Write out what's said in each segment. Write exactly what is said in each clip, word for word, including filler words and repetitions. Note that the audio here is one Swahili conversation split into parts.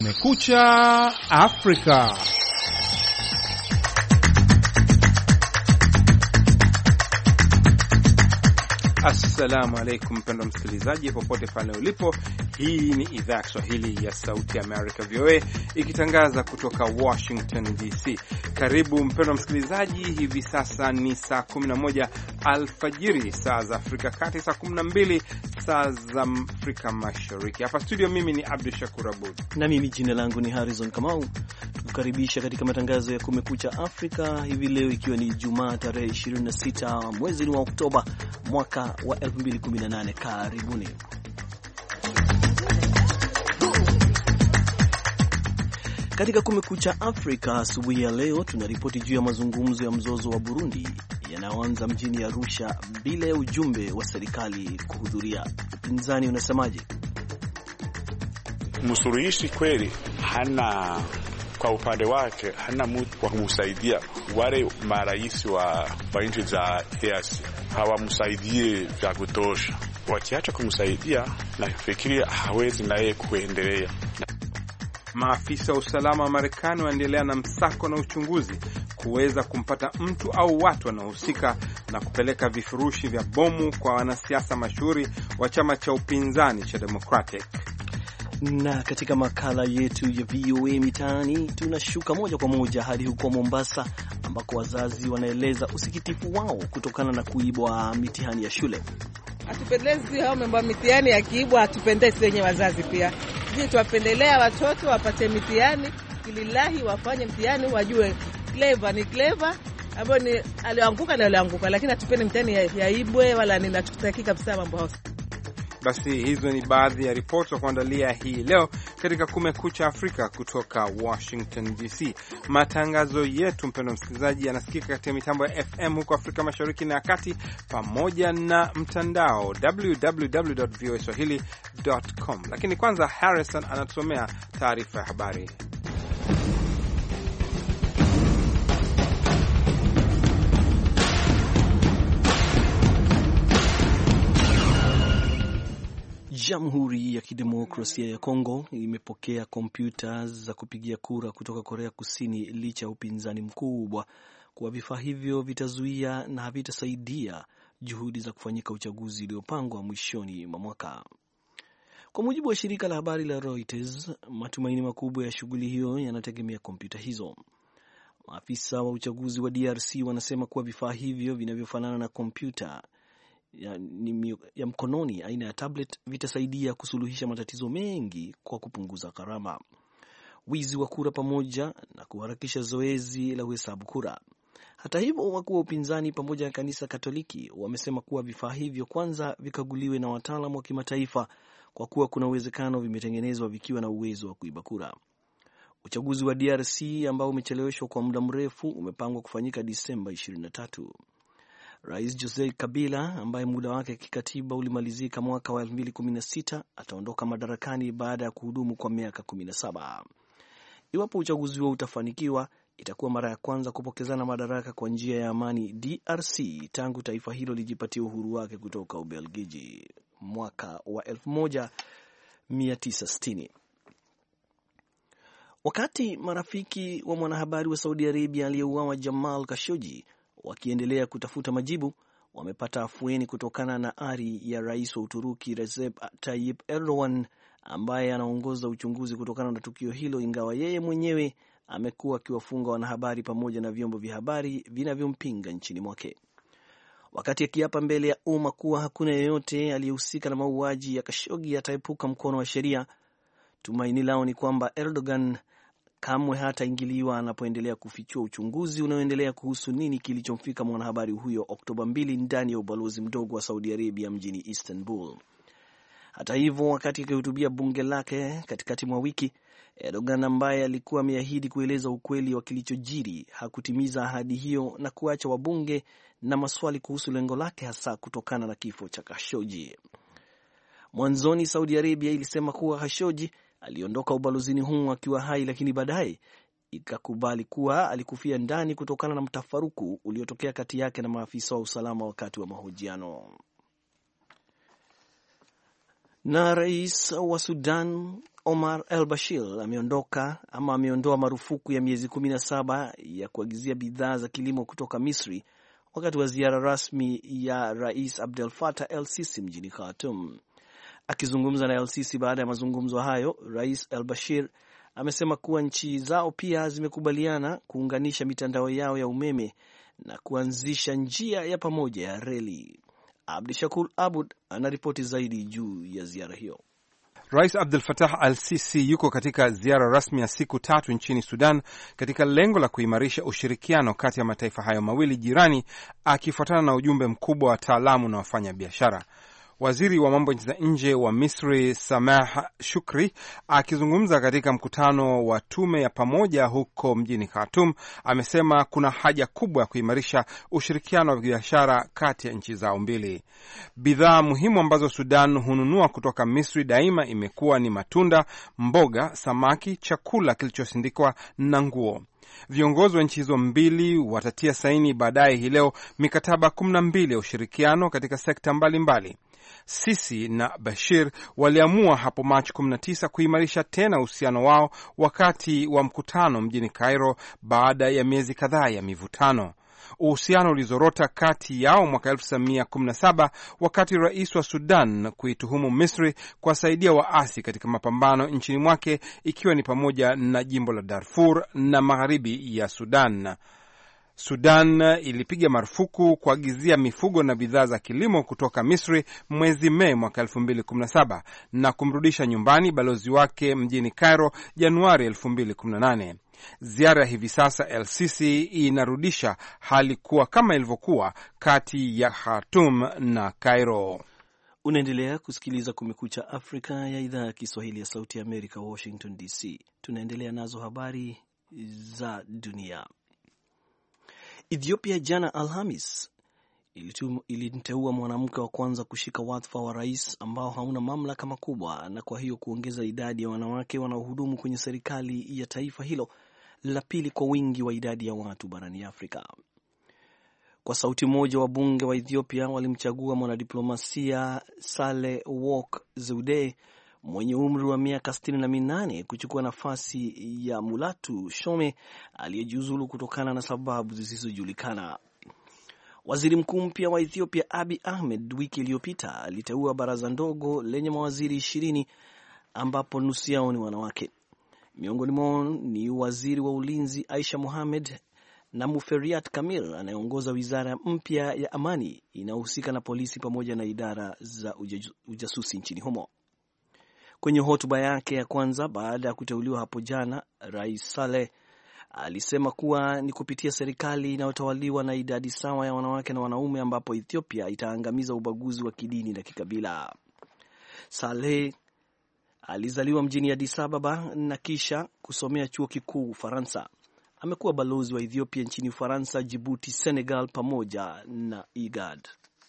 Kumekucha Afrika. Assalamu alaikum mpendwa msikilizaji popote pale ulipo. Hii ni idhaa ya Kiswahili ya Sauti ya America V O A ikitangaza kutoka Washington D C. Karibu mpendwa msikilizaji, hivi sasa ni saa kumi na moja alfajiri saa za Afrika Kati, saa kumi na mbili saa za Afrika Mashariki. Hapa studio mimi ni Abdul Shakur Abud na mimi jina langu ni Harrison Kamau. Tukukaribisha katika matangazo ya Kumekucha Afrika hivi leo, ikiwa ni Jumaa tarehe ishirini na sita mwezi wa Oktoba mwaka wa elfu mbili kumi na nane. Karibuni. Katika Kumekucha Afrika asubuhi ya leo tunaripoti juu ya mazungumzo ya mzozo wa Burundi yanayoanza mjini Arusha bila ya ujumbe wa serikali kuhudhuria. Upinzani unasemaje? Msuluhishi kweli hana, kwa upande wake hana mtu wa kumsaidia. Wale marais wa, wa nchi za E A C hawamsaidie vya kutosha. Wakiacha kumsaidia, nafikiri hawezi naye kuendelea. Maafisa wa usalama wa Marekani waendelea na msako na uchunguzi kuweza kumpata mtu au watu wanaohusika na kupeleka vifurushi vya bomu kwa wanasiasa mashuhuri wa chama cha upinzani cha Democratic. Na katika makala yetu ya V O A Mitaani tunashuka moja kwa moja hadi huko Mombasa, ambako wazazi wanaeleza usikitifu wao kutokana na kuibwa mitihani ya shule. Hatupendezi hao mambo mitihani ya kiibwa, hatupendezi wenye wazazi pia. Sisi tuwapendelea watoto wapate mitihani kililahi, wafanye mtihani wajue clever ni clever, hapo ni alianguka na alianguka, lakini hatupende mtihani ya, ya ibwe wala ninatutaki kabisa mambo hayo. Basi hizo ni baadhi ya ripoti za kuandalia hii leo katika Kumekucha Afrika kutoka Washington D C. Matangazo yetu mpendwa msikilizaji yanasikika katika mitambo ya F M huko Afrika Mashariki na Kati, pamoja na mtandao w w w dot v o a swahili dot com. Lakini kwanza Harrison anatusomea taarifa ya habari. Jamhuri ya Kidemokrasia ya Kongo imepokea kompyuta za kupigia kura kutoka Korea Kusini licha ya upinzani mkubwa kwa vifaa hivyo vitazuia na havitasaidia juhudi za kufanyika uchaguzi uliopangwa mwishoni mwa mwaka. Kwa mujibu wa shirika la habari la Reuters, matumaini makubwa ya shughuli hiyo yanategemea kompyuta hizo. Maafisa wa uchaguzi wa D R C wanasema kuwa vifaa hivyo vinavyofanana na kompyuta Ya, ya mkononi aina ya tablet vitasaidia kusuluhisha matatizo mengi kwa kupunguza gharama, wizi wa kura pamoja na kuharakisha zoezi la uhesabu kura. Hata hivyo, wakuu wa upinzani pamoja na kanisa Katoliki wamesema kuwa vifaa hivyo kwanza vikaguliwe na wataalamu wa kimataifa, kwa kuwa kuna uwezekano vimetengenezwa vikiwa na uwezo wa kuiba kura. Uchaguzi wa D R C ambao umecheleweshwa kwa muda mrefu umepangwa kufanyika Disemba ishirini na tatu. Rais Jose Kabila ambaye muda wake kikatiba ulimalizika mwaka wa elfu mbili kumi na sita ataondoka madarakani baada ya kuhudumu kwa miaka kumi na saba. Iwapo uchaguzi huo utafanikiwa, itakuwa mara ya kwanza kupokezana madaraka kwa njia ya amani D R C tangu taifa hilo lijipatia uhuru wake kutoka Ubelgiji mwaka wa elfu moja mia tisa sitini. Wakati marafiki wa mwanahabari wa Saudi Arabia aliyeuawa Jamal Khashoggi wakiendelea kutafuta majibu, wamepata afueni kutokana na ari ya rais wa Uturuki Recep Tayyip Erdogan ambaye anaongoza uchunguzi kutokana na tukio hilo, ingawa yeye mwenyewe amekuwa akiwafunga wanahabari pamoja na vyombo vya habari vinavyompinga nchini mwake. Wakati akiapa mbele ya umma kuwa hakuna yeyote aliyehusika na mauaji ya Khashoggi ataepuka mkono wa sheria, tumaini lao ni kwamba Erdogan kamwe hataingiliwa anapoendelea kufichua uchunguzi unaoendelea kuhusu nini kilichomfika mwanahabari huyo Oktoba mbili ndani ya ubalozi mdogo wa Saudi Arabia mjini Istanbul. Hata hivyo, wakati akihutubia bunge lake katikati mwa wiki, Erdogan ambaye alikuwa ameahidi kueleza ukweli wa kilichojiri hakutimiza ahadi hiyo na kuacha wabunge na maswali kuhusu lengo lake, hasa kutokana na kifo cha Khashoggi. Mwanzoni Saudi Arabia ilisema kuwa Khashoggi aliondoka ubalozini huo akiwa hai, lakini baadaye ikakubali kuwa alikufia ndani kutokana na mtafaruku uliotokea kati yake na maafisa wa usalama wakati wa mahojiano. Na rais wa Sudan Omar al-Bashir ameondoka ama ameondoa marufuku ya miezi kumi na saba ya kuagizia bidhaa za kilimo kutoka Misri wakati wa ziara rasmi ya Rais Abdel Fattah el-Sisi mjini Khartoum. Akizungumza na el-Sisi baada ya mazungumzo hayo, Rais al-Bashir amesema kuwa nchi zao pia zimekubaliana kuunganisha mitandao yao ya umeme na kuanzisha njia ya pamoja ya reli. Abdishakur Abud anaripoti zaidi juu ya ziara hiyo. Rais Abdel Fattah al-Sisi yuko katika ziara rasmi ya siku tatu nchini Sudan katika lengo la kuimarisha ushirikiano kati ya mataifa hayo mawili jirani, akifuatana na ujumbe mkubwa wa wataalamu na wafanya biashara. Waziri wa mambo ya nje wa Misri Sameh Shukri akizungumza katika mkutano wa tume ya pamoja huko mjini Khartoum amesema kuna haja kubwa ya kuimarisha ushirikiano wa biashara kati ya nchi zao mbili. Bidhaa muhimu ambazo Sudan hununua kutoka Misri daima imekuwa ni matunda, mboga, samaki, chakula kilichosindikwa na nguo. Viongozi wa nchi hizo mbili watatia saini baadaye hii leo mikataba kumi na mbili ya ushirikiano katika sekta mbalimbali mbali. Sisi na Bashir waliamua hapo Machi kumi na tisa kuimarisha tena uhusiano wao wakati wa mkutano mjini Cairo baada ya miezi kadhaa ya mivutano. Uhusiano ulizorota kati yao mwaka elfu tisa mia kumi na saba wakati rais wa Sudan kuituhumu Misri kuwasaidia waasi katika mapambano nchini mwake, ikiwa ni pamoja na jimbo la Darfur na magharibi ya Sudan. Sudan ilipiga marufuku kuagizia mifugo na bidhaa za kilimo kutoka Misri mwezi Mei mwaka elfu mbili kumi na saba na kumrudisha nyumbani balozi wake mjini Cairo Januari elfu mbili kumi na nane. Ziara hivi sasa el-Sisi inarudisha hali kuwa kama ilivyokuwa kati ya Khartoum na Cairo. Unaendelea kusikiliza Kumekucha Afrika ya idhaa ya Kiswahili ya Sauti ya Amerika, Washington D C. Tunaendelea nazo habari za dunia. Ethiopia jana Alhamis ilimteua mwanamke wa kwanza kushika wadhifa wa rais ambao hauna mamlaka makubwa, na kwa hiyo kuongeza idadi ya wanawake wanaohudumu kwenye serikali ya taifa hilo la pili kwa wingi wa idadi ya watu barani Afrika. Kwa sauti moja, wabunge wa Ethiopia walimchagua mwanadiplomasia Sale Work Zewde mwenye umri wa miaka sitini na minane kuchukua nafasi ya Mulatu Shome aliyejiuzulu kutokana na sababu zisizojulikana. Waziri mkuu mpya wa Ethiopia Abiy Ahmed wiki iliyopita aliteua baraza ndogo lenye mawaziri ishirini ambapo nusu yao ni wanawake. Miongoni mwao ni waziri wa ulinzi Aisha Mohamed na Muferiat Kamil anayeongoza wizara mpya ya amani inayohusika na polisi pamoja na idara za ujasusi nchini humo. Kwenye hotuba yake ya kwanza baada ya kuteuliwa hapo jana, Rais Saleh alisema kuwa ni kupitia serikali inayotawaliwa na idadi sawa ya wanawake na wanaume ambapo Ethiopia itaangamiza ubaguzi wa kidini na kikabila. Saleh alizaliwa mjini Addis Ababa na kisha kusomea chuo kikuu Ufaransa. Amekuwa balozi wa Ethiopia nchini Ufaransa, Djibouti, Senegal pamoja na I G A D.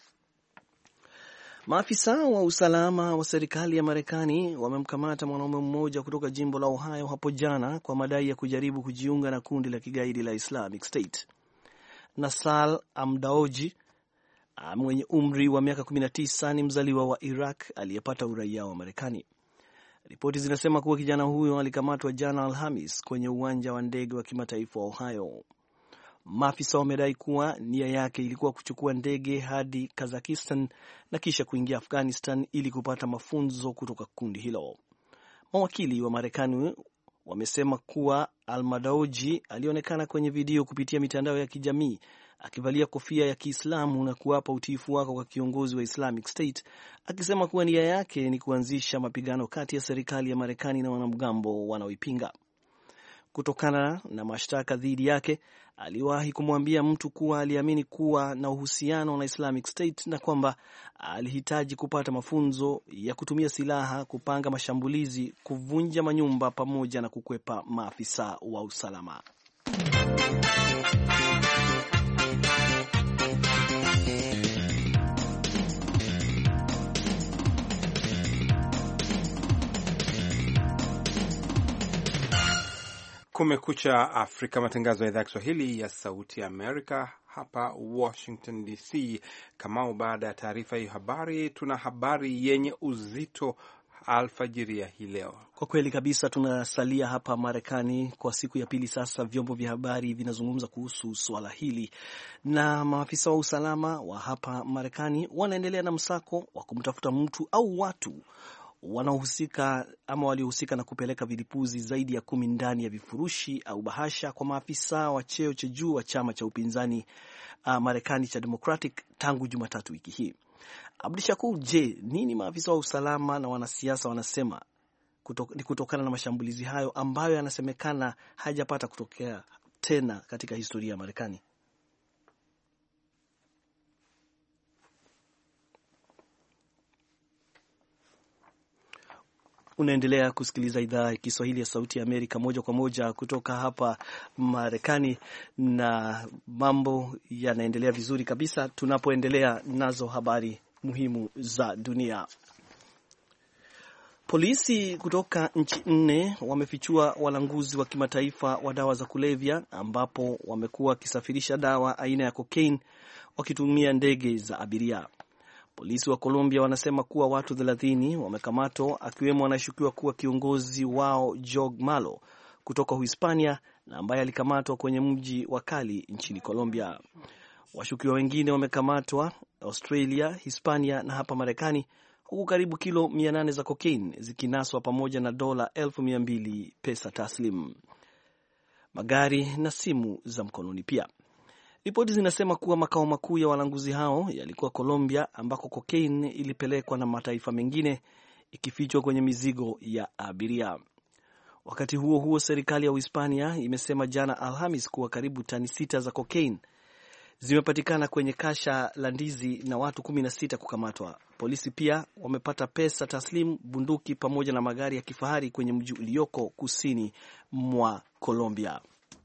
Maafisa wa usalama wa serikali ya Marekani wamemkamata mwanaume mmoja kutoka jimbo la Ohio hapo jana kwa madai ya kujaribu kujiunga na kundi la kigaidi la Islamic State. Nasal Amdaoji mwenye umri wa miaka kumi na tisa ni mzaliwa wa Iraq aliyepata uraia wa Marekani. Ripoti zinasema kuwa kijana huyo alikamatwa jana Alhamis kwenye uwanja wa ndege wa kimataifa wa Ohio. Maafisa wamedai kuwa nia yake ilikuwa kuchukua ndege hadi Kazakhstan na kisha kuingia Afghanistan ili kupata mafunzo kutoka kundi hilo. Mawakili wa Marekani wamesema kuwa Almadaoji alionekana kwenye video kupitia mitandao ya kijamii akivalia kofia ya Kiislamu na kuapa utiifu wake kwa kiongozi wa Islamic State, akisema kuwa nia yake ni kuanzisha mapigano kati ya serikali ya Marekani na wanamgambo wanaoipinga. Kutokana na mashtaka dhidi yake, aliwahi kumwambia mtu kuwa aliamini kuwa na uhusiano na Islamic State na kwamba alihitaji kupata mafunzo ya kutumia silaha, kupanga mashambulizi, kuvunja manyumba pamoja na kukwepa maafisa wa usalama. Kumekucha Afrika, matangazo ya idhaa ya Kiswahili ya Sauti ya Amerika hapa Washington D C. Kamau, baada ya taarifa hii habari, tuna habari yenye uzito alfajiri ya hii leo. Kwa kweli kabisa, tunasalia hapa Marekani kwa siku ya pili sasa. Vyombo vya habari vinazungumza kuhusu swala hili, na maafisa wa usalama wa hapa Marekani wanaendelea na msako wa kumtafuta mtu au watu wanaohusika ama waliohusika na kupeleka vilipuzi zaidi ya kumi ndani ya vifurushi au bahasha kwa maafisa wa cheo cha juu wa chama cha upinzani uh, Marekani cha Democratic tangu Jumatatu wiki hii. Abdishakur, je, nini maafisa wa usalama na wanasiasa wanasema kutok, ni kutokana na mashambulizi hayo ambayo yanasemekana hajapata kutokea tena katika historia ya Marekani? Unaendelea kusikiliza idhaa ya Kiswahili ya Sauti ya Amerika moja kwa moja kutoka hapa Marekani, na mambo yanaendelea vizuri kabisa tunapoendelea nazo habari muhimu za dunia. Polisi kutoka nchi nne wamefichua walanguzi wa kimataifa wa dawa za kulevya, ambapo wamekuwa wakisafirisha dawa aina ya cocaine wakitumia ndege za abiria. Polisi wa Colombia wanasema kuwa watu thelathini wamekamatwa, akiwemo anayeshukiwa kuwa kiongozi wao Jorge Malo kutoka Uhispania na ambaye alikamatwa kwenye mji wa Cali nchini Colombia. Washukiwa wengine wamekamatwa Australia, Hispania na hapa Marekani, huku karibu kilo mia nane za cocaine zikinaswa pamoja na dola elfu mia mbili pesa taslim, magari na simu za mkononi pia. Ripoti zinasema kuwa makao makuu ya walanguzi hao yalikuwa Colombia, ambako cocaine ilipelekwa na mataifa mengine ikifichwa kwenye mizigo ya abiria. Wakati huo huo, serikali ya Uhispania imesema jana Alhamis kuwa karibu tani sita za cocaine zimepatikana kwenye kasha la ndizi na watu kumi na sita kukamatwa. Polisi pia wamepata pesa taslimu, bunduki pamoja na magari ya kifahari kwenye mji ulioko kusini mwa Colombia.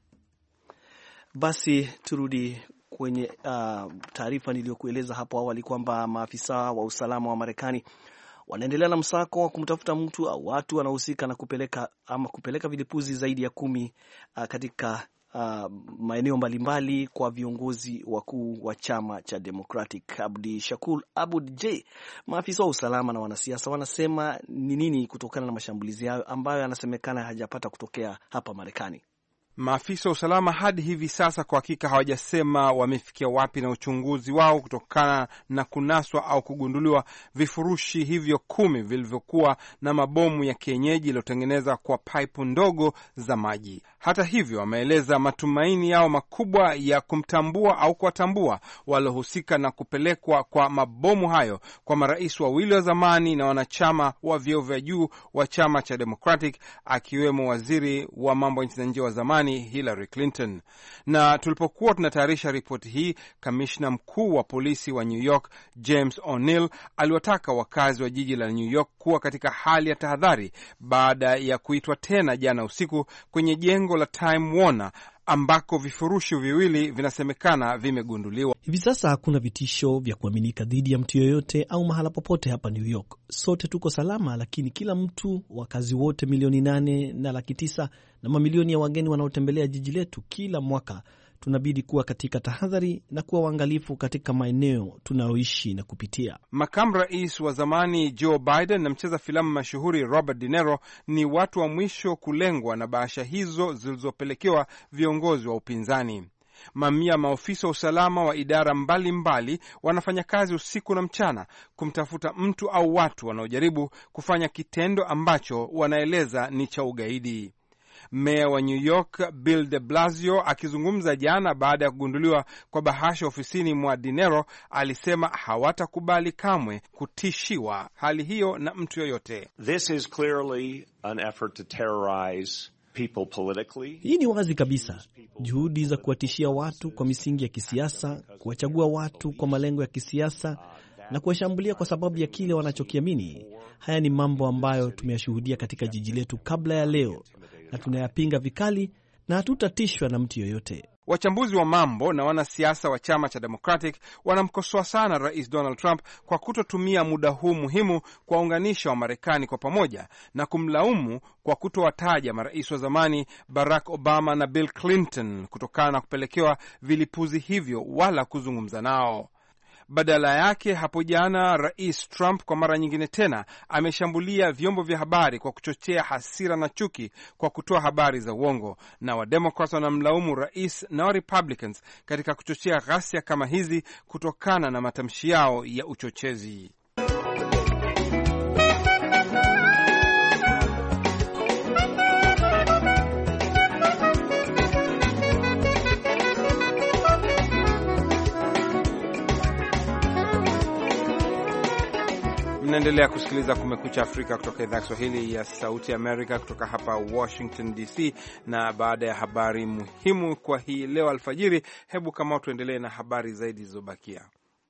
Basi turudi kwenye uh, taarifa niliyokueleza hapo awali kwamba maafisa wa usalama wa Marekani wanaendelea na msako wa kumtafuta mtu au watu wanaohusika na kupeleka ama kupeleka vilipuzi zaidi ya kumi uh, katika uh, maeneo mbalimbali kwa viongozi wakuu wa chama cha Democratic. Abdi Shakur Abud, je, maafisa wa usalama na wanasiasa wanasema ni nini kutokana na mashambulizi hayo ambayo yanasemekana hajapata kutokea hapa Marekani? Maafisa wa usalama hadi hivi sasa kwa hakika hawajasema wamefikia wapi na uchunguzi wao kutokana na kunaswa au kugunduliwa vifurushi hivyo kumi vilivyokuwa na mabomu ya kienyeji yaliyotengenezwa kwa paipu ndogo za maji. Hata hivyo, wameeleza matumaini yao makubwa ya kumtambua au kuwatambua waliohusika na kupelekwa kwa mabomu hayo kwa marais wawili wa zamani na wanachama wa vyeo vya juu wa chama cha Democratic, akiwemo waziri wa mambo ya nje wa zamani Hillary Clinton. Na tulipokuwa tunatayarisha ripoti hii, kamishna mkuu wa polisi wa New York James O'Neill aliwataka wakazi wa jiji la New York kuwa katika hali ya tahadhari baada ya kuitwa tena jana usiku kwenye jengo la Time Warner ambako vifurushi viwili vinasemekana vimegunduliwa. Hivi sasa hakuna vitisho vya kuaminika dhidi ya mtu yoyote au mahala popote hapa New York. Sote tuko salama, lakini kila mtu, wakazi wote milioni nane na laki tisa na mamilioni ya wageni wanaotembelea jiji letu kila mwaka, tunabidi kuwa katika tahadhari na kuwa waangalifu katika maeneo tunayoishi na kupitia. Makamu rais wa zamani Joe Biden na mcheza filamu mashuhuri Robert De Niro ni watu wa mwisho kulengwa na bahasha hizo zilizopelekewa viongozi wa upinzani. Mamia maofisa wa usalama wa idara mbalimbali mbali wanafanya kazi usiku na mchana kumtafuta mtu au watu wanaojaribu kufanya kitendo ambacho wanaeleza ni cha ugaidi. Meya wa New York Bill de Blasio akizungumza jana baada ya kugunduliwa kwa bahasha ofisini mwa De Niro alisema hawatakubali kamwe kutishiwa hali hiyo na mtu yoyote. This is clearly an effort to terrorize people politically. Hii ni wazi kabisa juhudi za kuwatishia watu kwa misingi ya kisiasa, kuwachagua watu kwa malengo ya kisiasa na kuwashambulia kwa sababu ya kile wanachokiamini. Haya ni mambo ambayo tumeyashuhudia katika jiji letu kabla ya leo, na tunayapinga vikali na hatutatishwa na mtu yoyote. Wachambuzi wa mambo na wanasiasa wa chama cha Democratic wanamkosoa sana Rais Donald Trump kwa kutotumia muda huu muhimu kuwaunganisha wa Marekani kwa pamoja na kumlaumu kwa kutowataja marais wa zamani Barack Obama na Bill Clinton kutokana na kupelekewa vilipuzi hivyo wala kuzungumza nao. Badala yake, hapo jana Rais Trump kwa mara nyingine tena ameshambulia vyombo vya habari kwa kuchochea hasira na chuki kwa kutoa habari za uongo, na Wademokrats wanamlaumu rais na wa Republicans katika kuchochea ghasia kama hizi kutokana na matamshi yao ya uchochezi. Mnaendelea kusikiliza Kumekucha Afrika kutoka idhaa ya Kiswahili ya Sauti Amerika kutoka hapa Washington D C. Na baada ya habari muhimu kwa hii leo alfajiri, hebu kama tuendelee na habari zaidi zilizobakia.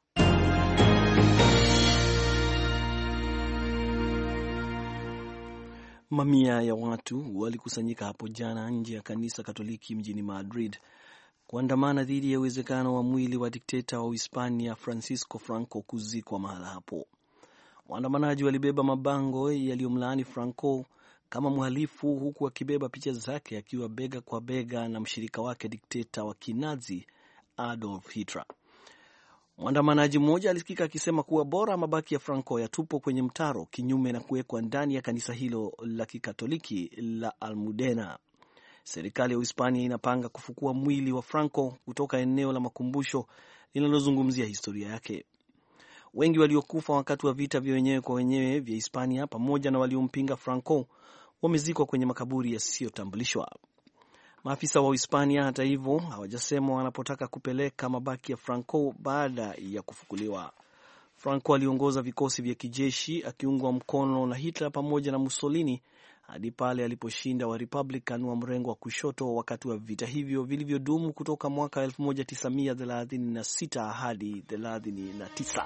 Mamia ya watu walikusanyika hapo jana nje ya kanisa Katoliki mjini Madrid kuandamana dhidi ya uwezekano wa mwili wa dikteta wa Uhispania Francisco Franco kuzikwa mahala hapo. Waandamanaji walibeba mabango yaliyomlaani Franco kama mhalifu, huku akibeba picha zake akiwa bega kwa bega na mshirika wake dikteta wa Kinazi Adolf Hitler. Mwandamanaji mmoja alisikika akisema kuwa bora mabaki ya Franco yatupwe kwenye mtaro, kinyume na kuwekwa ndani ya kanisa hilo la Kikatoliki la Almudena. Serikali ya Uhispania inapanga kufukua mwili wa Franco kutoka eneo la makumbusho linalozungumzia historia yake. Wengi waliokufa wakati wa vita vya wenyewe kwa wenyewe vya Hispania pamoja na waliompinga Franco wamezikwa kwenye makaburi yasiyotambulishwa. Maafisa wa Hispania hata hivyo hawajasema wanapotaka kupeleka mabaki ya Franco baada ya kufukuliwa. Franco aliongoza vikosi vya kijeshi akiungwa mkono na Hitler pamoja na Mussolini hadi pale aliposhinda wa Republican wa mrengo wa kushoto wakati wa vita hivyo vilivyodumu kutoka mwaka elfu moja tisa mia thelathini na sita hadi thelathini na tisa.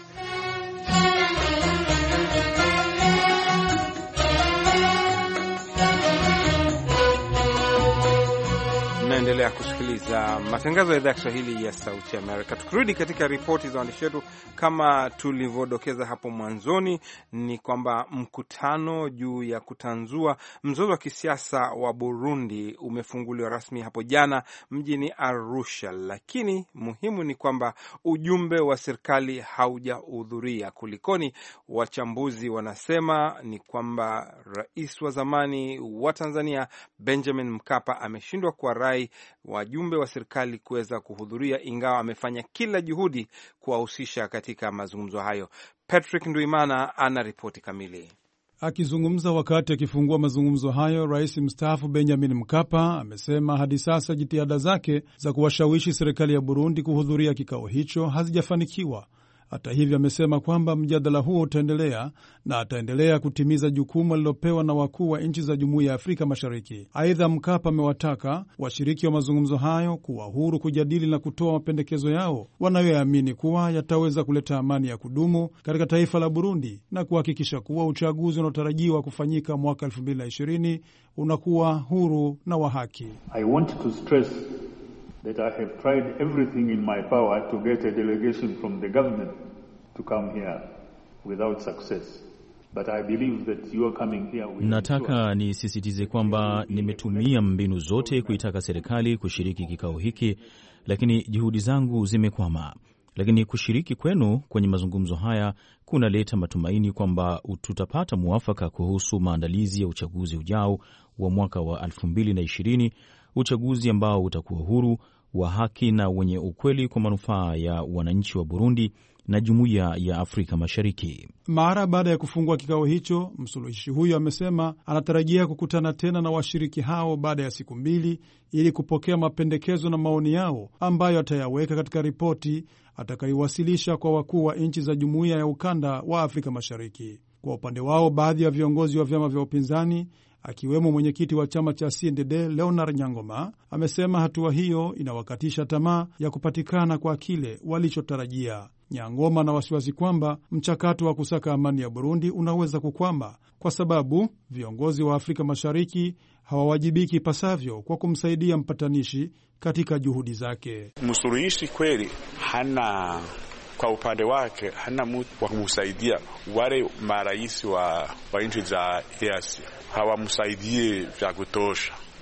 Naendelea kusikiliza matangazo ya idhaa ya Kiswahili ya Sauti Amerika. Tukirudi katika ripoti za waandishi wetu, kama tulivyodokeza hapo mwanzoni, ni kwamba mkutano juu ya kutanzua mzozo wa kisiasa wa Burundi umefunguliwa rasmi hapo jana mjini Arusha, lakini muhimu ni kwamba ujumbe wa serikali haujahudhuria. Kulikoni? Wachambuzi wanasema ni kwamba rais wa zamani wa Tanzania Benjamin Mkapa ameshindwa kwa rai wajumbe wa serikali kuweza kuhudhuria, ingawa amefanya kila juhudi kuwahusisha katika mazungumzo hayo. Patrick Nduimana ana ripoti kamili. Akizungumza wakati akifungua mazungumzo hayo, rais mstaafu Benjamin Mkapa amesema hadi sasa jitihada zake za kuwashawishi serikali ya Burundi kuhudhuria kikao hicho hazijafanikiwa. Hata hivyo, amesema kwamba mjadala huo utaendelea na ataendelea kutimiza jukumu alilopewa na wakuu wa nchi za Jumuiya ya Afrika Mashariki. Aidha, Mkapa amewataka washiriki wa mazungumzo hayo kuwa huru kujadili na kutoa mapendekezo yao wanayoyaamini kuwa yataweza kuleta amani ya kudumu katika taifa la Burundi na kuhakikisha kuwa uchaguzi unaotarajiwa kufanyika mwaka elfu mbili na ishirini unakuwa huru na wa haki. I want to stress that I have tried everything in my power to get a delegation from the government to come here without success. But I believe that you are coming here with... Nataka nisisitize kwamba nimetumia mbinu zote kuitaka serikali kushiriki kikao hiki, lakini juhudi zangu zimekwama. Lakini kushiriki kwenu kwenye mazungumzo haya kunaleta matumaini kwamba tutapata muafaka kuhusu maandalizi ya uchaguzi ujao wa mwaka wa elfu mbili na ishirini, uchaguzi ambao utakuwa huru, wa haki na wenye ukweli kwa manufaa ya wananchi wa Burundi na Jumuiya ya Afrika Mashariki. Mara baada ya kufungua kikao hicho, msuluhishi huyo amesema anatarajia kukutana tena na washiriki hao baada ya siku mbili ili kupokea mapendekezo na maoni yao ambayo atayaweka katika ripoti atakaiwasilisha kwa wakuu wa nchi za Jumuiya ya Ukanda wa Afrika Mashariki. Kwa upande wao, baadhi ya viongozi wa vyama vya upinzani akiwemo mwenyekiti wa chama cha C N D D Leonard Nyangoma amesema hatua hiyo inawakatisha tamaa ya kupatikana kwa kile walichotarajia. Nyangoma na wasiwasi kwamba mchakato wa kusaka amani ya Burundi unaweza kukwama kwa sababu viongozi wa Afrika Mashariki hawawajibiki pasavyo kwa kumsaidia mpatanishi katika juhudi zake. Msuluhishi kweli hana kwa upande wake hana mtu wa kumsaidia. Wale marais wa, wa nchi za E A C hawamsaidie vya kutosha.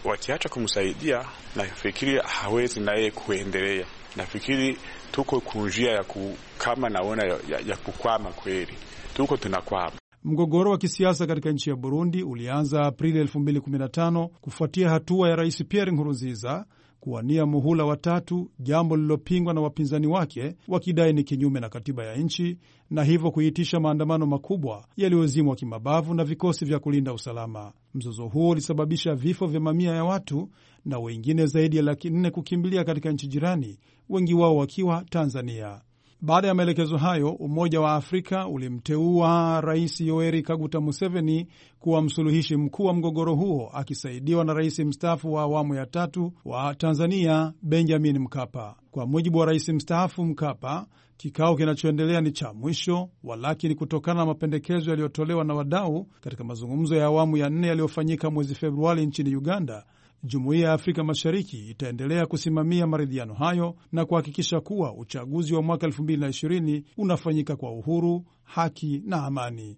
Wakiacha kumsaidia, nafikiri hawezi naye kuendelea. Nafikiri tuko kunjia ya ku, kama naona ya, ya, ya kukwama kweli, tuko tunakwama. Mgogoro wa kisiasa katika nchi ya Burundi ulianza Aprili elfu mbili kumi na tano kufuatia hatua ya Rais Pierre Nkurunziza kuwania muhula wa tatu, jambo lililopingwa na wapinzani wake wakidai ni kinyume na katiba ya nchi, na hivyo kuitisha maandamano makubwa yaliyozimwa kimabavu na vikosi vya kulinda usalama. Mzozo huo ulisababisha vifo vya mamia ya watu na wengine zaidi ya laki nne kukimbilia katika nchi jirani, wengi wao wakiwa Tanzania. Baada ya maelekezo hayo, Umoja wa Afrika ulimteua Rais Yoweri Kaguta Museveni kuwa msuluhishi mkuu wa mgogoro huo, akisaidiwa na rais mstaafu wa awamu ya tatu wa Tanzania Benjamin Mkapa. Kwa mujibu wa rais mstaafu Mkapa, kikao kinachoendelea ni cha mwisho, walakini kutokana na mapendekezo yaliyotolewa na wadau katika mazungumzo ya awamu ya nne yaliyofanyika mwezi Februari nchini Uganda, Jumuiya ya Afrika Mashariki itaendelea kusimamia maridhiano hayo na kuhakikisha kuwa uchaguzi wa mwaka elfu mbili na ishirini unafanyika kwa uhuru, haki na amani.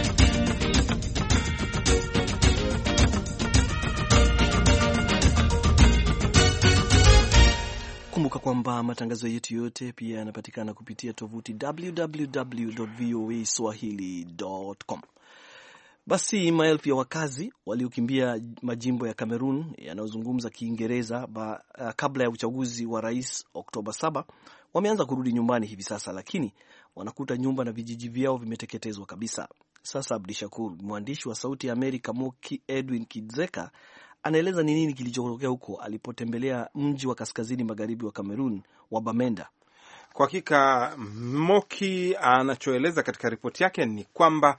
Kumbuka kwamba matangazo yetu yote pia yanapatikana kupitia tovuti double-u double-u double-u dot v o a swahili dot com. Basi maelfu ya wakazi waliokimbia majimbo ya Cameroon yanayozungumza Kiingereza uh, kabla ya uchaguzi wa rais Oktoba saba wameanza kurudi nyumbani hivi sasa, lakini wanakuta nyumba na vijiji vyao vimeteketezwa kabisa. Sasa Abdi Shakur, mwandishi wa Sauti ya Amerika Moki Edwin Kidzeka, anaeleza ni nini kilichotokea huko alipotembelea mji wa kaskazini magharibi wa Cameroon wa Bamenda. Kwa hakika Moki anachoeleza katika ripoti yake ni kwamba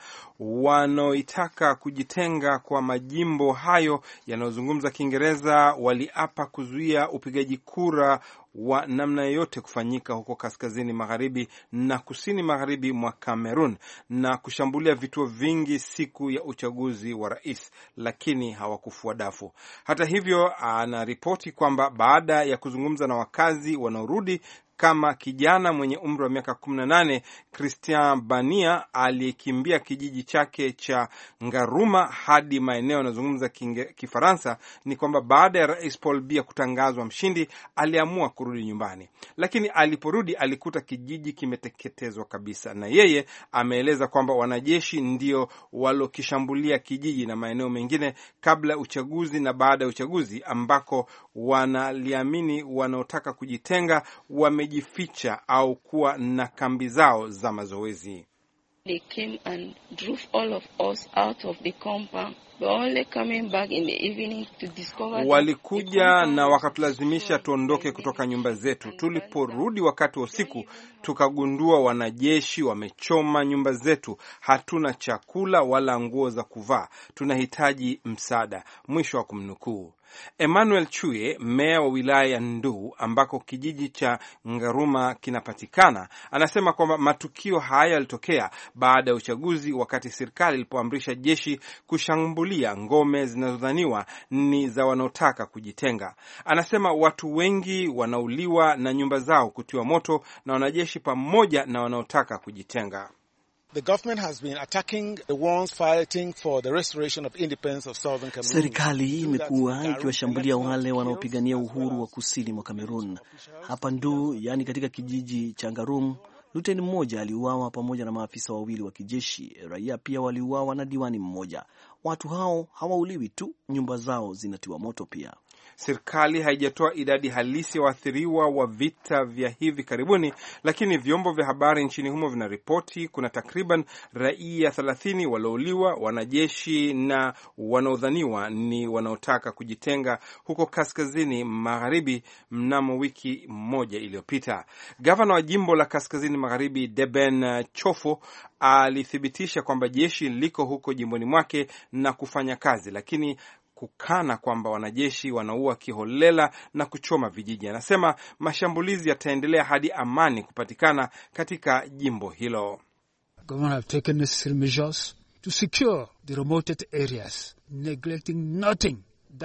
wanaoitaka kujitenga kwa majimbo hayo yanayozungumza Kiingereza waliapa kuzuia upigaji kura wa namna yoyote kufanyika huko kaskazini magharibi na kusini magharibi mwa Cameroon na kushambulia vituo vingi siku ya uchaguzi wa rais, lakini hawakufua dafu. Hata hivyo, anaripoti kwamba baada ya kuzungumza na wakazi wanaorudi kama kijana mwenye umri wa miaka kumi na nane Christian Bania aliyekimbia kijiji chake cha Ngaruma hadi maeneo yanayozungumza Kifaransa, ni kwamba baada ya Rais Paul Biya kutangazwa mshindi aliamua kurudi nyumbani, lakini aliporudi alikuta kijiji kimeteketezwa kabisa. Na yeye ameeleza kwamba wanajeshi ndio walokishambulia kijiji na maeneo mengine kabla ya uchaguzi na baada ya uchaguzi, ambako wanaliamini wanaotaka kujitenga wamejificha au kuwa na kambi zao za mazoezi. They came and drove all of us out of the compound. We only coming back in the evening to discover. Walikuja na wakatulazimisha tuondoke kutoka nyumba zetu. Tuliporudi wakati wa usiku, tukagundua wanajeshi wamechoma nyumba zetu. Hatuna chakula wala nguo za kuvaa. Tunahitaji msaada. Mwisho wa kumnukuu. Emmanuel Chuye, meya wa wilaya ya Ndu ambako kijiji cha Ngaruma kinapatikana, anasema kwamba matukio haya yalitokea baada ya uchaguzi, wakati serikali ilipoamrisha jeshi kushambulia ngome zinazodhaniwa ni za wanaotaka kujitenga. Anasema watu wengi wanauliwa na nyumba zao kutiwa moto na wanajeshi pamoja na wanaotaka kujitenga. The government has been attacking the ones fighting for the restoration of independence of Southern Cameroon. Serikali imekuwa ikiwashambulia wale wanaopigania uhuru wa kusini mwa Cameroon. Hapa Ndu, yani katika kijiji cha Ngarum, luteni mmoja aliuawa pamoja na maafisa wawili wa kijeshi. Raia pia waliuawa na diwani mmoja. Watu hao hawauliwi tu, nyumba zao zinatiwa moto pia. Serikali haijatoa idadi halisi ya waathiriwa wa vita vya hivi karibuni, lakini vyombo vya habari nchini humo vinaripoti kuna takriban raia thelathini waliouliwa, wanajeshi na wanaodhaniwa ni wanaotaka kujitenga huko kaskazini magharibi mnamo wiki moja iliyopita. Gavana wa jimbo la kaskazini magharibi Deben Chofo alithibitisha kwamba jeshi liko huko jimboni mwake na kufanya kazi, lakini kukana kwamba wanajeshi wanaua kiholela na kuchoma vijiji. Anasema mashambulizi yataendelea hadi amani kupatikana katika jimbo hilo. Government have taken necessary measures to secure the remote areas, neglecting nothing.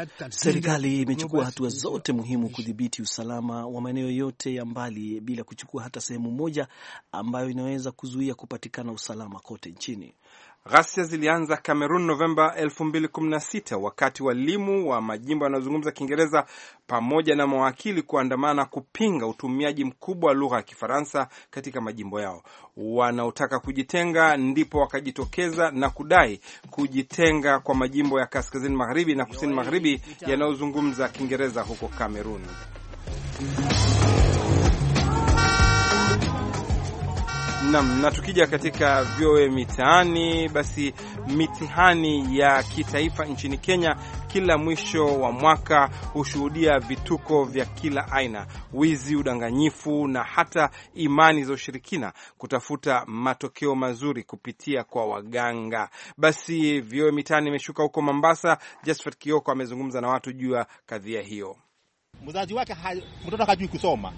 Serikali imechukua hatua zote muhimu kudhibiti usalama wa maeneo yote ya mbali bila kuchukua hata sehemu moja ambayo inaweza kuzuia kupatikana usalama kote nchini. Ghasia zilianza Cameroon Novemba elfu mbili kumi na sita wakati walimu wa majimbo yanayozungumza Kiingereza pamoja na mawakili kuandamana kupinga utumiaji mkubwa wa lugha ya Kifaransa katika majimbo yao. Wanaotaka kujitenga ndipo wakajitokeza na kudai kujitenga kwa majimbo ya kaskazini magharibi na kusini magharibi yanayozungumza Kiingereza huko Cameroon. Nam, na tukija katika V O A mitaani, basi mitihani ya kitaifa nchini Kenya kila mwisho wa mwaka hushuhudia vituko vya kila aina, wizi, udanganyifu na hata imani za ushirikina kutafuta matokeo mazuri kupitia kwa waganga. Basi V O A mitaani imeshuka huko Mombasa. Josephat Kioko amezungumza na watu juu ya kadhia hiyo. Mzazi wake mtoto hajui kusoma.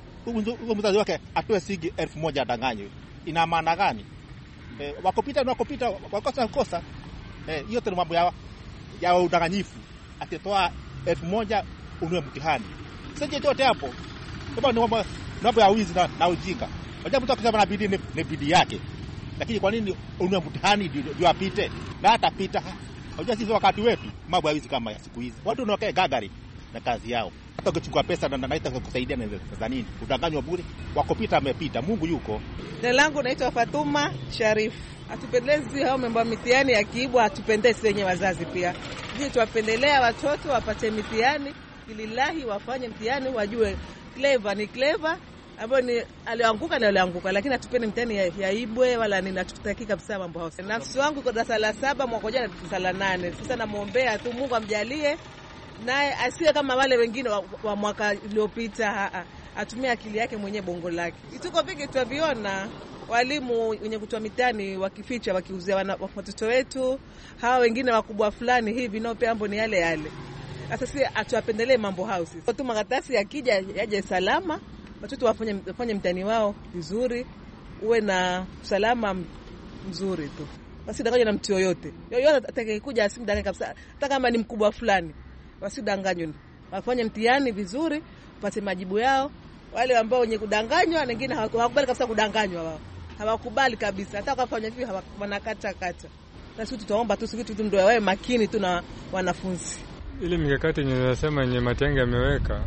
Huyo mzazi wake atoe sigi elfu moja adanganywe. Ina maana gani? E, wakopita na wakopita wakosa kosa. Eh, hiyo tena mambo ya ya udanganyifu. Atatoa elfu moja unue mtihani. Sasa yote hapo. Kama ni mambo mambo ya wizi na, na ujinga. Wajua mtu akisema na bidii ni bidii yake. Lakini kwa nini unue mtihani ndio apite? Na atapita. Wajua sisi wakati wetu mambo ya wizi kama ya siku hizi. Watu wanaokaa gagari na kazi yao. Hata ukichukua pesa na naita kusaidia na za nini? Udanganywa bure. Wakopita amepita. Mungu yuko. Jina langu naitwa Fatuma Sharif. Atupendezi hao mambo mitihani ya kiibwa, atupendezi wenye wazazi pia. Sisi tuwapendelea watoto wapate mitihani, ililahi wafanye mtihani wajue clever ni clever, ambapo ni alianguka na alianguka, lakini atupende mtihani ya, ya ibwe wala ninatutaki kabisa mambo hayo. Nafsi wangu kwa darasa la saba mwaka jana darasa la nane. Sasa namuombea tu Mungu amjalie naye asiwe kama wale wengine wa, wa mwaka uliopita. Atumie akili yake mwenye bongo lake. Ituko vingi tuaviona walimu wenye kutoa mitihani wakificha wakiuzia watoto wetu, hawa wengine wakubwa fulani hivi nao pia mambo ni yale yale. Sasa sisi atuwapendelee mambo hao sisi. Watu makaratasi yakija yaje salama, watoto wafanye wafanye mtihani wao vizuri, uwe na usalama mzuri tu. Basi danganywe na mtu yoyote. Yoyote atakayekuja asimdanganye kabisa. Hata kama ni mkubwa fulani, wasidanganywe. Wafanye mtihani vizuri, wapate majibu yao. Wale ambao wenye kudanganywa na wengine hawakubali kabisa kudanganywa, wao hawakubali kabisa, hata wakafanya hivi wanakata kata. Na sisi tutaomba tu sisi tu ndio wawe makini tu na wanafunzi. Ile mikakati yenye nasema yenye Matiang'i ameweka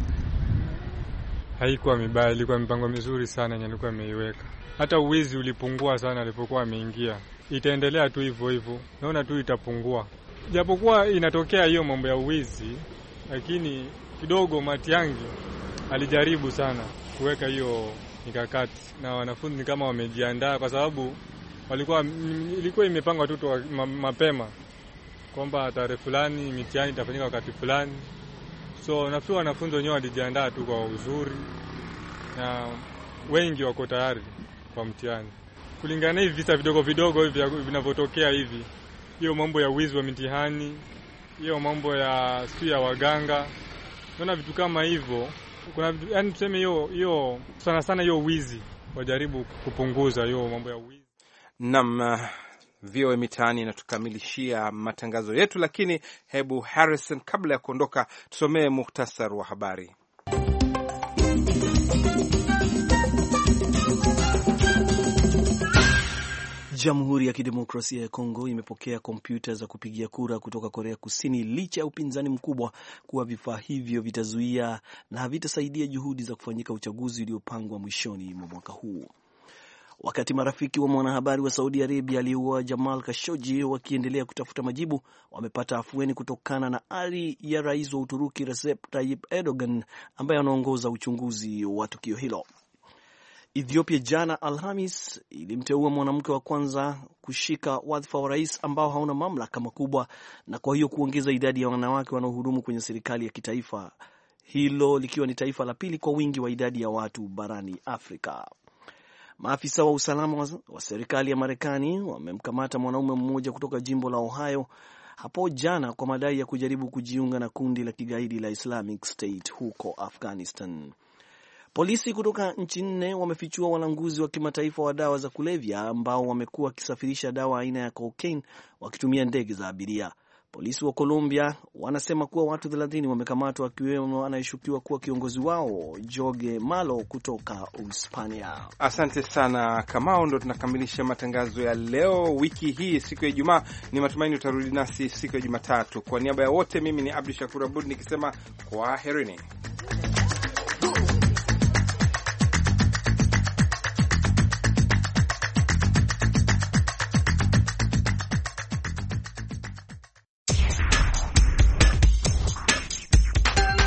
haikuwa mibaya, ilikuwa mipango mizuri sana yenye alikuwa ameiweka. Hata uwizi ulipungua sana alipokuwa ameingia. Itaendelea tu hivyo hivyo. Naona tu itapungua. Japokuwa inatokea hiyo mambo ya uwizi, lakini kidogo Matiang'i alijaribu sana kuweka hiyo mikakati na wanafunzi kama wamejiandaa, kwa sababu walikuwa ilikuwa imepangwa tu mapema kwamba tarehe fulani mitihani itafanyika wakati fulani. So nafikiri wanafunzi wenyewe walijiandaa tu kwa uzuri na wengi wako tayari kwa mtihani. Kulingana hivi visa vidogo vidogo hivi vinavyotokea hivi, hiyo mambo ya wizi wa mitihani, hiyo mambo ya sio ya waganga, naona vitu kama hivyo kuna, yani tuseme hiyo hiyo sana sana hiyo wizi wajaribu kupunguza hiyo mambo ya wizi. Naam, V O A mitaani inatukamilishia matangazo yetu, lakini hebu Harrison, kabla ya kuondoka, tusomee muhtasari wa habari. Jamhuri ya Kidemokrasia ya Kongo imepokea kompyuta za kupigia kura kutoka Korea Kusini licha ya upinzani mkubwa kuwa vifaa hivyo vitazuia na havitasaidia juhudi za kufanyika uchaguzi uliopangwa mwishoni mwa mwaka huu. Wakati marafiki wa mwanahabari wa Saudi Arabia aliyeuawa Jamal Khashoggi wakiendelea kutafuta majibu, wamepata afueni kutokana na ari ya rais wa Uturuki Recep Tayyip Erdogan ambaye anaongoza uchunguzi wa tukio hilo. Ethiopia jana Alhamis ilimteua mwanamke wa kwanza kushika wadhifa wa rais ambao hauna mamlaka makubwa, na kwa hiyo kuongeza idadi ya wanawake wanaohudumu kwenye serikali ya kitaifa, hilo likiwa ni taifa la pili kwa wingi wa idadi ya watu barani Afrika. Maafisa wa usalama wa, wa serikali ya Marekani wamemkamata mwanaume mmoja kutoka jimbo la Ohio hapo jana kwa madai ya kujaribu kujiunga na kundi la kigaidi la Islamic State huko Afghanistan. Polisi kutoka nchi nne wamefichua walanguzi wa kimataifa wa dawa za kulevya ambao wamekuwa wakisafirisha dawa aina ya cocaine wakitumia ndege za abiria. Polisi wa Colombia wanasema kuwa watu thelathini wamekamatwa wakiwemo anayeshukiwa kuwa kiongozi wao Jorge Malo kutoka Hispania. Asante sana Kamau, ndo tunakamilisha matangazo ya leo wiki hii siku ya Ijumaa. Ni matumaini utarudi nasi siku ya Jumatatu. Kwa niaba ya wote, mimi ni Abdi Shakur Abud nikisema kwaherini.